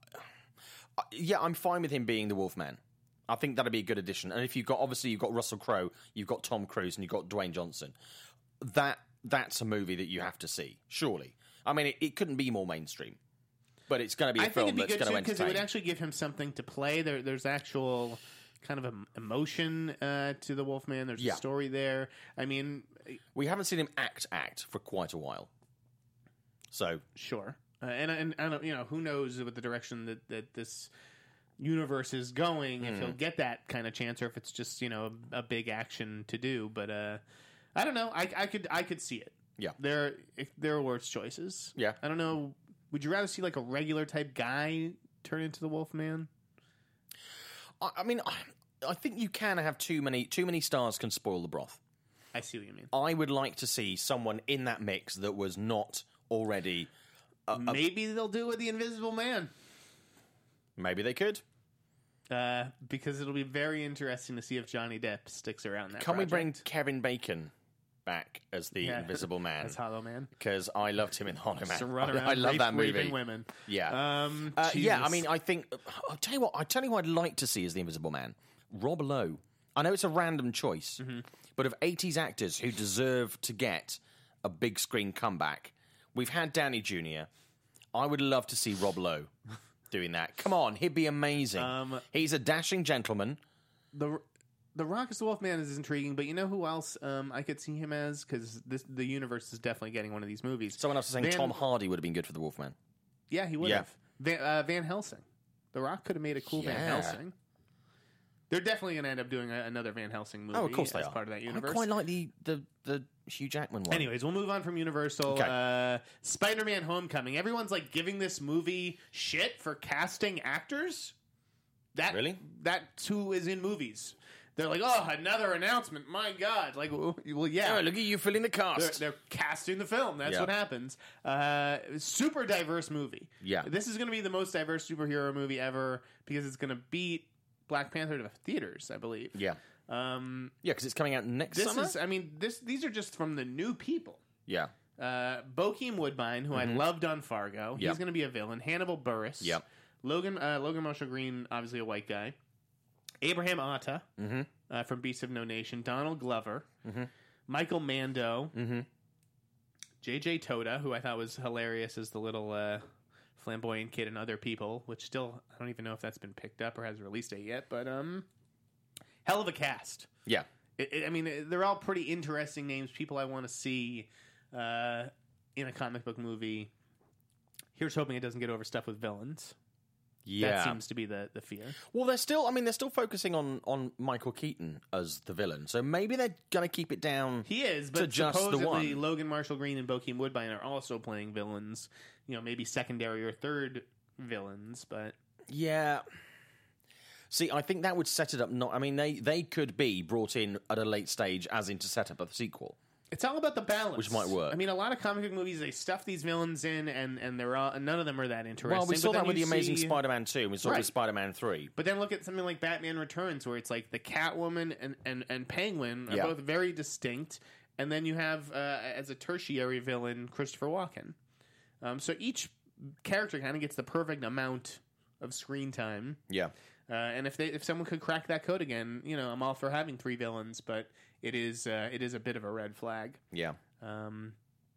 yeah, I'm fine with him being the Wolfman. I think that'd be a good addition. And if you've got, obviously, you've got Russell Crowe, you've got Tom Cruise, and you've got Dwayne Johnson. That that's a movie that you have to see, surely. I mean, it, it couldn't be more mainstream, but it's going to be a I think film it'd be that's good going to too because it entertain. would actually give him something to play. There, there's actual kind of em- emotion uh, to the Wolfman. There's Yeah. a story there. I mean, We haven't seen him act act for quite a while. So Sure, uh, and and I don't, you know, who knows what the direction that, that this universe is going, if he'll get that kind of chance, or if it's just, you know, a, a big action to do. But uh, I don't know. I, I could I could see it. Yeah. there if there are worse choices. Yeah. I don't know. Would you rather see like a regular type guy turn into the Wolfman? I, I mean, I, I think you can have too many too many stars can spoil the broth. I see what you mean. I would like to see someone in that mix that was not already. Maybe they'll do it with the Invisible Man. Maybe they could. Uh, because it'll be very interesting to see if Johnny Depp sticks around that Can we project. bring Kevin Bacon back as the Yeah. Invisible Man? As Hollow Man? Because I loved him in Hollow Man. To run around I love rape- that movie. raping women. Yeah. Um, Uh, yeah, I Jesus. mean, I think... I'll tell you what, I tell you what I'd like to see as the Invisible Man. Rob Lowe. I know it's a random choice, Mm-hmm. but of eighties actors who deserve to get a big screen comeback, we've had Downey Junior I would love to see Rob Lowe doing that. Come on, he'd be amazing. Um, He's a dashing gentleman. the the Rock as the Wolfman is intriguing, but you know who else um, I could see him as? Because the universe is definitely getting one of these movies. Someone else is saying Van, Tom Hardy would have been good for the Wolfman. Yeah, he would Yeah. have. Van, uh, Van Helsing. The Rock could have made a cool Van Yeah. Helsing. They're definitely going to end up doing a, another Van Helsing movie Oh, of course they as are. part of that universe. I quite like the, the, the Hugh Jackman one. Anyways, we'll move on from Universal. Okay. Uh, Spider-Man: Homecoming. Everyone's like giving this movie shit for casting actors. That Really? That's who is in movies. They're like, oh, another announcement. My God! Like, well, well, yeah. Oh, look at you filling the They're, cast. they're casting the film. That's Yeah. what happens. Uh, super diverse movie. Yeah. This is going to be the most diverse superhero movie ever because it's going to beat Black Panther to theaters, I believe. Yeah. Um, Yeah, because it's coming out next this summer. is, I mean, this these are just from the new people. Yeah. Uh, Bokeem Woodbine, who I loved on Fargo, he's Yep. going to be a villain. Hannibal Buress. Yep. Logan uh, Logan Marshall Green, obviously a white guy. Abraham Atta Mm-hmm. uh, from Beasts of No Nation. Donald Glover. Michael Mando. Mm-hmm. J J Toda, who I thought was hilarious as the little uh, flamboyant kid in Other People, which still, I don't even know if that's been picked up or has a release date yet, but um, hell of a cast. Yeah. It, it, I mean, it- they're all pretty interesting names, people I want to see uh, in a comic book movie. Here's hoping it doesn't get overstuffed with villains. Yeah. That seems to be the, the fear. Well, they're still. I mean, they're still focusing on on Michael Keaton as the villain. So maybe they're going to keep it down. He is, to but just the supposedly one. Logan Marshall Green and Bokeem Woodbine are also playing villains. You know, maybe secondary or third villains, but Yeah. See, I think that would set it up. Not. I mean, they they could be brought in at a late stage, as in to set up a sequel. it's all about the balance, Which might work. I mean, a lot of comic book movies they stuff these villains in, and and they're all none of them are that interesting. Well, we saw but then that with the you Amazing see- Spider-Man two. And we saw it Right. with Spider-Man three. But then look at something like Batman Returns, where it's like the Catwoman and, and, and Penguin are Yeah. both very distinct, and then you have uh, as a tertiary villain Christopher Walken. Um, so each character kind of gets the perfect amount of screen time. Yeah. Uh, and if they if someone could crack that code again, you know, I'm all for having three villains, but it is uh, it is a bit of a red flag. Yeah. Um,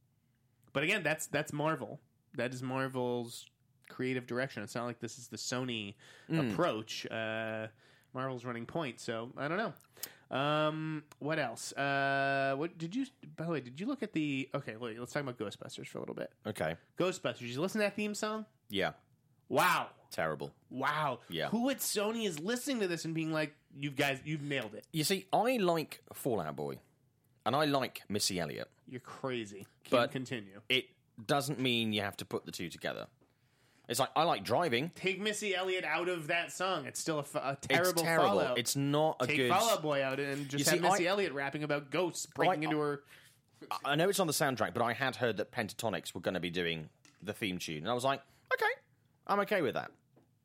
but again, that's that's Marvel. That is Marvel's creative direction. It's not like this is the Sony approach. Uh, Marvel's running point. So I don't know. Um, what else? Uh, what did you? By the way, did you look at the? Okay, wait. Let's talk about Ghostbusters for a little bit. Okay. Ghostbusters. Did you listen to that theme song? Yeah. Wow. Terrible. Wow. Yeah. Who at Sony is listening to this and being like, "You guys, you've nailed it. You see, I like Fallout Boy, and I like Missy Elliott. You're crazy." Can But- continue. It doesn't mean you have to put the two together. It's like I like driving. Take Missy Elliott out of that song. It's still a, f- a terrible, It's terrible. Fallout. It's not a Take good. Fall Out Boy out and just You have see, Missy I- Elliott rapping about ghosts breaking I- into her. I know it's on the soundtrack, but I had heard that Pentatonics were going to be doing the theme tune, and I was like, okay, I'm okay with that.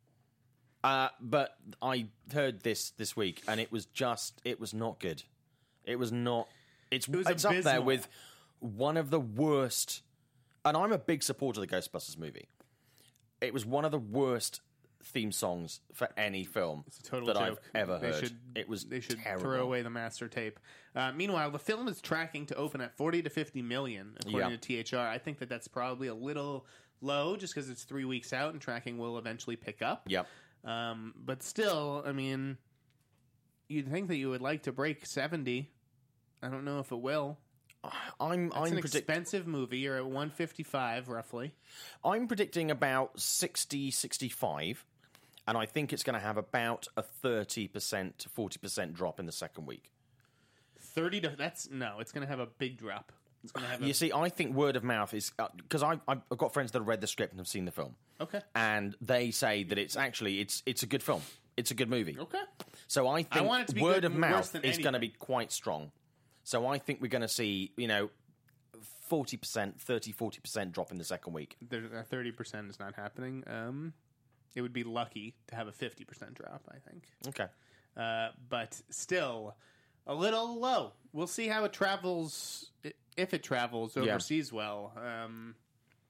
Uh, but I heard this this week, and it was just, it was not good. It was not. It's was it's up there abysmal. with one of the worst. And I'm a big supporter of the Ghostbusters movie. It was one of the worst theme songs for any film It's a total that joke. I've ever they heard. Should, it was they should terrible. throw away the master tape. Uh, meanwhile, the film is tracking to open at forty to fifty million, according Yeah. to T H R. I think that that's probably a little low, just because it's three weeks out and tracking will eventually pick up. Yep. Um, but still, I mean, you'd think that you would like to break seventy. I don't know if it will. I'm It's I'm an predict- expensive movie. You're at one fifty-five roughly. I'm predicting about sixty, sixty-five, and I think it's going to have about a thirty percent to forty percent drop in the second week. thirty to that's no. It's going to have a big drop. It's going to have. A, You see, I think word of mouth is because uh, I've, I've got friends that have read the script and have seen the film. Okay. And they say that it's actually it's it's a good film. It's a good movie. Okay. So I think want it to be word good, of worse mouth than is going to anything. be quite strong. So I think we're going to see, you know, forty percent, thirty, forty percent drop in the second week. There, thirty percent is not happening. Um, it would be lucky to have a fifty percent drop. I think. Okay. Uh, but still, a little low. We'll see how it travels. If it travels Yeah. overseas well. Um,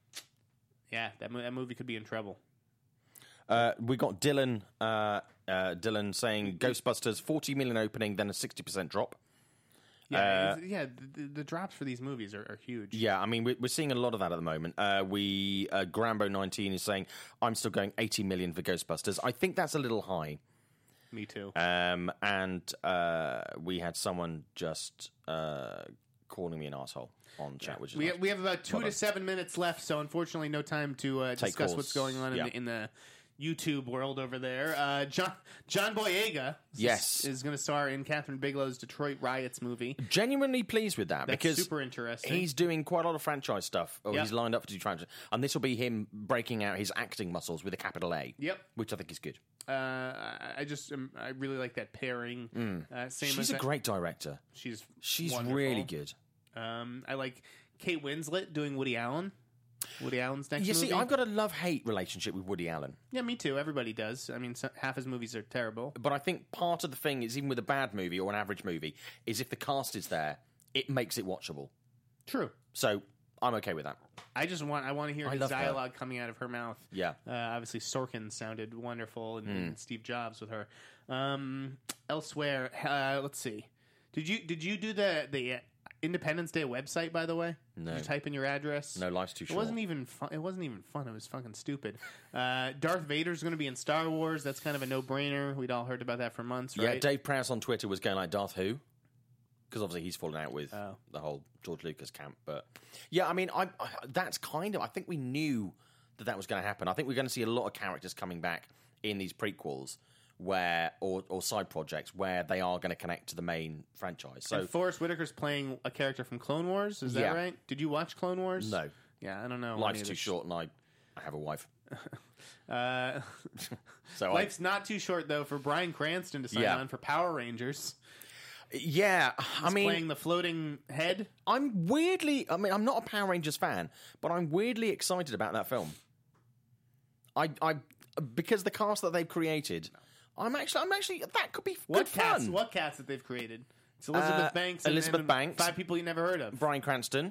yeah, that mo- that movie could be in trouble. Uh, we got Dylan uh, uh, Dylan saying Ghostbusters forty million opening, then a sixty percent drop. Yeah, it's- yeah. The, the drops for these movies are, are huge. Yeah, I mean, we're, we're seeing a lot of that at the moment. Uh, we uh, Grambo nineteen is saying, I'm still going eighty million for Ghostbusters. I think that's a little high. Me too. Um, and uh, we had someone just uh, calling me an asshole on chat, which is We nice. have, we have about two Well to done. seven minutes left, so unfortunately, no time to uh, Take discuss calls. what's going on in, Yeah. the, in the YouTube world over there. Uh, John John Boyega, is- Yes. is going to star in Catherine Bigelow's Detroit Riots movie. Genuinely pleased with that That's because super interesting. he's doing quite a lot of franchise stuff. Or Yep. he's lined up to do franchise, and this will be him breaking out his acting muscles with a capital A. Yep. which I think is good. Uh, I I just um, I really like that pairing. Uh, same She's as a that- great director. She's She's wonderful. really good. Um, I like Kate Winslet doing Woody Allen. Woody Allen's next You movie. see, I've got a love-hate relationship with Woody Allen. Yeah, me too. Everybody does. I mean, so, half his movies are terrible. But I think part of the thing is, even with a bad movie or an average movie, is if the cast is there, it makes it watchable. True. So I'm okay with that. I just want I want to hear I his love her. dialogue coming out of her mouth. Yeah. Uh, obviously, Sorkin sounded wonderful, and, Hmm. and Steve Jobs with her. Um, elsewhere, uh, let's see. Did you did you do the the uh, Independence Day website? By the way, No. Did you type in your address? No, life's too It short. wasn't even fun. It wasn't even fun. It was fucking stupid. Uh, Darth Vader's going to be in Star Wars. That's kind of a no brainer. We'd all heard about that for months, Yeah, right? Dave Prowse on Twitter was going like Darth Who, because obviously he's fallen out with Oh. the whole George Lucas camp. But yeah, I mean, I, I that's kind of I think we knew that that was going to happen. I think we're going to see a lot of characters coming back in these prequels, where or, or side projects where they are going to connect to the main franchise. So And Forrest Whitaker's playing a character from Clone Wars. Is that Yeah. right? Did you watch Clone Wars? No. Yeah, I don't know. life's any of too this- short, and I, I have a wife. Uh, So I, life's not too short though for Bryan Cranston to sign Yeah. on for Power Rangers. yeah, I mean, playing the floating head. I'm weirdly. I mean, I'm not a Power Rangers fan, but I'm weirdly excited about that film. I, I, because the cast that they've created, I'm actually, I'm actually that could be What good cats? fun. What cats that they've created? It's Elizabeth Uh, Banks. And, Elizabeth and Banks. Five people you never heard of. Bryan Cranston.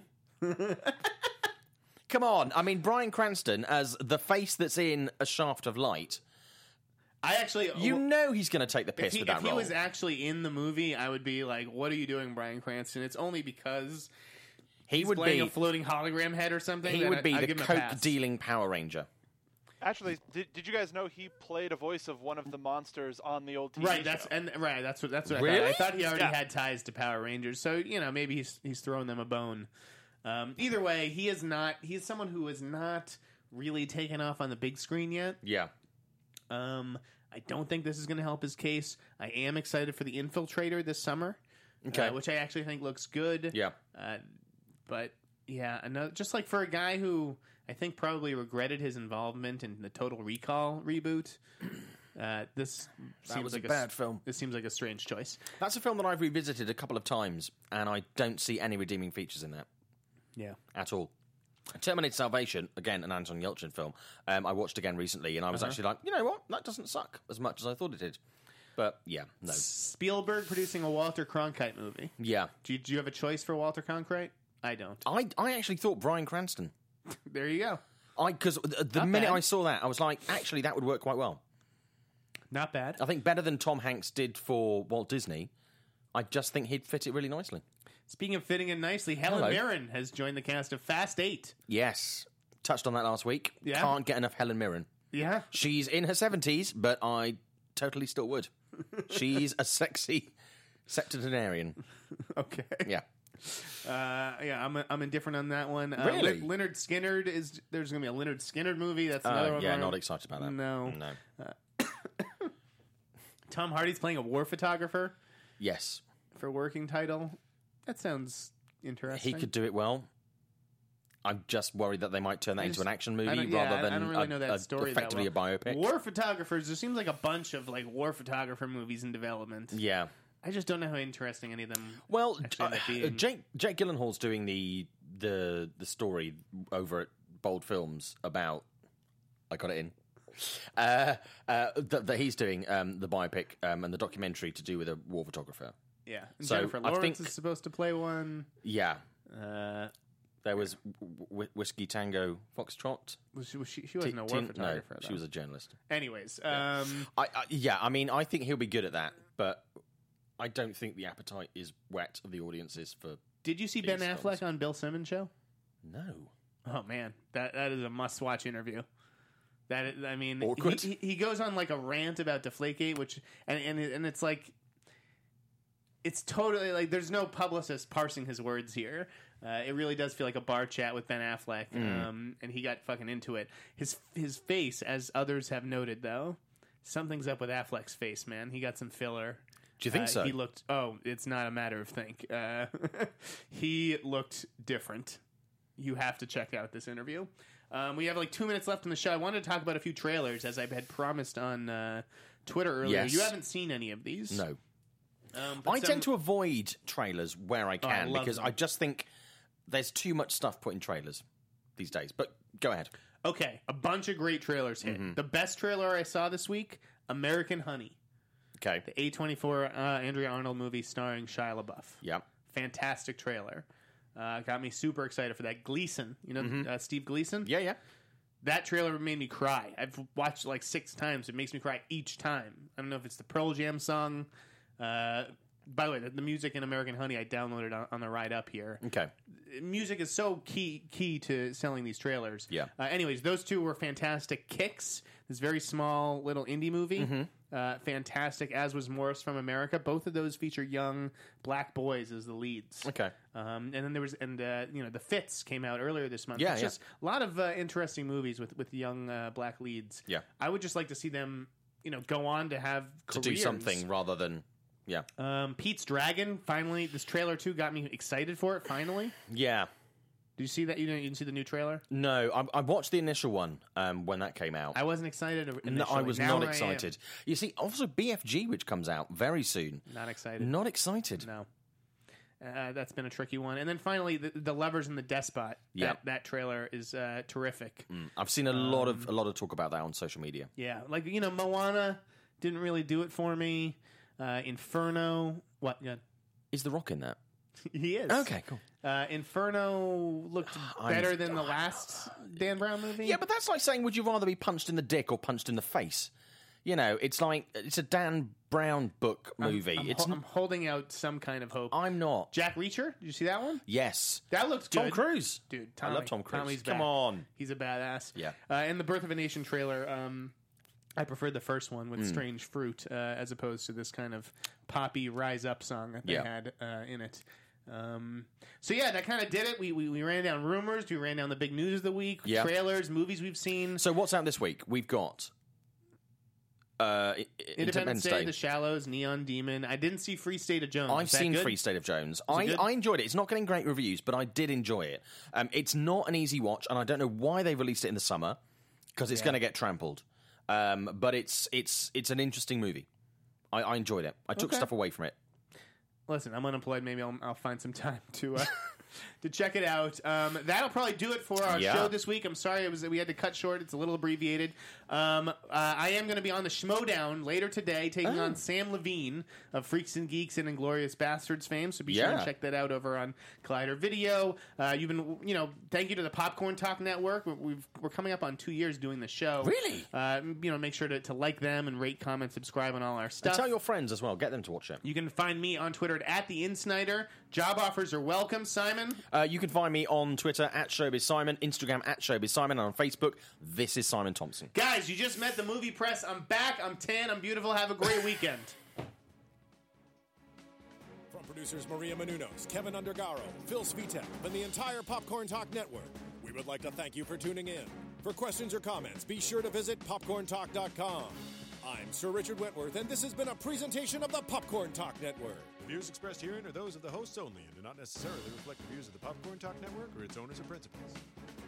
Come on, I mean Bryan Cranston as the face that's in A Shaft of Light. I actually, You know he's going to take the if piss he, with that if he role. was actually in the movie, I would be like, "What are you doing, Bryan Cranston?" It's only because he he's would playing be. a floating hologram head or something. He then would I- be I'd the give him a coke pass. dealing Power Ranger. Actually, did, did you guys know he played a voice of one of the monsters on the old T V Right, show? that's and right. That's what that's what I Really? thought. I thought he already Yeah. had ties to Power Rangers, so you know maybe he's he's throwing them a bone. Um, either way, he is not. He's someone who is not really taken off on the big screen yet. Yeah. Um, I don't think this is going to help his case. I am excited for the Infiltrator this summer, Okay. uh, which I actually think looks good. Yeah. Uh, but yeah, another just like for a guy who I think probably regretted his involvement in the Total Recall reboot. Uh, this seems was a like a bad film. This seems like a strange choice. That's a film that I've revisited a couple of times, and I don't see any redeeming features in that Yeah. at all. Terminated Salvation, again, an Anton Yelchin film, um, I watched again recently, and I was Uh-huh. actually like, you know what? That doesn't suck as much as I thought it did. But, yeah, no. Spielberg producing a Walter Cronkite movie. Yeah. Do you, do you have a choice for Walter Cronkite? I don't. I, I actually thought Bryan Cranston. There you go. I Because the, the Not minute bad. I saw that, I was like, actually, that would work quite well. Not bad. I think better than Tom Hanks did for Walt Disney. I just think he'd fit it really nicely. Speaking of fitting in nicely, Helen Hello. Mirren has joined the cast of Fast Eight. Yes. Touched on that last week. Yeah. Can't get enough Helen Mirren. Yeah. She's in her seventies, but I totally still would. She's a sexy septuagenarian. Okay. Yeah. Uh, yeah, I'm I'm indifferent on that one. Uh, Really? Lyn- Leonard Skinner is there's going to be a Leonard Skinner movie. That's Uh, another one. yeah, where- not excited about that. No. No. Tom Hardy's playing a war photographer Yes. for working title. That sounds interesting. He could do it well. I'm just worried that they might turn that into an action I movie don't- yeah, rather I- than I don't really a- know that a- story that effectively well. a biopic. War photographers. There seems like a bunch of like war photographer movies in development. Yeah. I just don't know how interesting any of them. Well, actually end up uh, being. Jake Jake Gyllenhaal's doing the the the story over at Bold Films about. I got it in. Uh, uh, that, that he's doing um, the biopic um, and the documentary to do with a war photographer. Yeah, and So, Jennifer I Lawrence think- is supposed to play one. Yeah, Uh, there was w- w- Whiskey Tango Foxtrot. was she, was she, she wasn't a war Tin- photographer. no, though. she was a journalist. Anyways, um, I, I, yeah, I mean, I think he'll be good at that, but I don't think the appetite is wet of the audiences for. did you see Ben These Affleck films. on Bill Simmons' show? No. Oh man, that that is a must-watch interview. That is, I mean, Awkward. He, he goes on like a rant about Deflategate, which and and and it's like it's totally like there's no publicist parsing his words here. Uh, it really does feel like a bar chat with Ben Affleck, um, and he got fucking into it. His his face, as others have noted, though, something's up with Affleck's face. Man, he got some filler. Do you think Uh, so? He looked. Oh, it's not a matter of think. Uh, he looked different. You have to check out this interview. Um, we have like two minutes left in the show. I wanted to talk about a few trailers, as I had promised on uh, Twitter earlier. Yes. You haven't seen any of these. No. Um, but I some- tend to avoid trailers where I I can love because them. I just think there's too much stuff put in trailers these days. But go ahead. Okay, a bunch of great trailers hit. Mm-hmm. The best trailer I saw this week, American Honey, Okay. the A twenty-four uh, Andrea Arnold movie starring Shia LaBeouf. Yeah. Fantastic trailer. Uh, got me super excited for that. Gleason, you know, uh, Steve Gleason? Mm-hmm. Yeah, yeah. That trailer made me cry. I've watched it like six times. It makes me cry each time. I don't know if it's the Pearl Jam song. Uh, by the way, the, the music in American Honey I downloaded on, on the ride up here. Okay. Music is so key key to selling these trailers. Yeah. Uh, anyways, those two were fantastic. Kicks, this very small little indie movie, Mm-hmm. uh, fantastic. As was Morris from America. Both of those feature young black boys as the leads. Okay. Um, and then there was, and uh, you know, The Fits came out earlier this month. Yeah, It's yeah. just a lot of uh, interesting movies with with young uh, black leads. Yeah. I would just like to see them, you know, go on to have To careers. do something rather than. Yeah. Um, Pete's Dragon. Finally, this trailer too got me excited for it. Finally, Yeah. did you see that? You didn't, you didn't see the new trailer? No, I, I watched the initial one um, when that came out. I wasn't excited. Initially. No, I was Now not I am. excited. You see, also B F G, which comes out very soon. Not excited. Not excited. No. Uh, that's been a tricky one. And then finally, the, the Lovers and the Despot. Yeah. That, that trailer is uh, terrific. I've seen a lot of a lot of talk about that on social media. Yeah. Like, you know, Moana didn't really do it for me. Uh, Inferno. What? Yeah. Is The Rock in that? He is. Okay, cool. Uh, Inferno looked better than the last Dan Brown movie. Yeah, but that's like saying, would you rather be punched in the dick or punched in the face? You know, it's like it's a Dan Brown book movie. I'm, it's ho- n- I'm holding out some kind of hope. I'm not. Jack Reacher. Did you see that one? Yes, That looked Tom good. Cruise, Dude, I Tommy, love Tom Cruise. Tommy's Come back. on. He's a badass. Yeah. Uh, and the Birth of a Nation trailer, um, I preferred the first one Hmm. with Strange Fruit uh, as opposed to this kind of poppy Rise Up song that they Yeah. had uh, in it. Um, so yeah, that kind of did it. We, we we ran down rumors. We ran down the big news of the week. Yeah. Trailers, movies we've seen. So what's out this week? We've got uh, I- Independence Day, The Shallows, Neon Demon. I didn't see Free State of Jones. I've Is that seen good? Free State of Jones. it I, good? I enjoyed it. It's not getting great reviews, but I did enjoy it. Um, it's not an easy watch, and I don't know why they released it in the summer because it's Yeah. going to get trampled. Um, but it's it's it's an interesting movie. I, I enjoyed it. I took Okay. stuff away from it. Listen, I'm unemployed. Maybe I'll, I'll find some time to uh, to check it out. Um, that'll probably do it for our Yeah. show this week. I'm sorry it was we had to cut short. It's a little abbreviated. Um, uh, I am going to be on the Schmodown later today, taking Oh. on Sam Levine of Freaks and Geeks and Inglorious Bastards fame. So be sure Yeah. to check that out over on Collider Video. Uh, you've been, you know, thank you to the Popcorn Talk Network. We- We've, we're coming up on two years doing the show. Really? Uh, you know, make sure to, to like them and rate, comment, subscribe on all our stuff. And tell your friends as well. Get them to watch it. You can find me on Twitter at the Insnider. Job offers are welcome, Simon. Uh, you can find me on Twitter at Showbiz Simon, Instagram at Showbiz Simon, and on Facebook, this is Simon Thompson. Guys, you just met the movie press. I'm back. I'm tan. I'm beautiful. Have a great weekend. From producers Maria Menounos, Kevin Undergaro, Phil Svitek, and the entire Popcorn Talk Network, we would like to thank you for tuning in. For questions or comments, be sure to visit popcorn talk dot com. I'm Sir Richard Wentworth, and this has been a presentation of the Popcorn Talk Network. The views expressed herein are those of the hosts only and do not necessarily reflect the views of the Popcorn Talk Network or its owners or principals.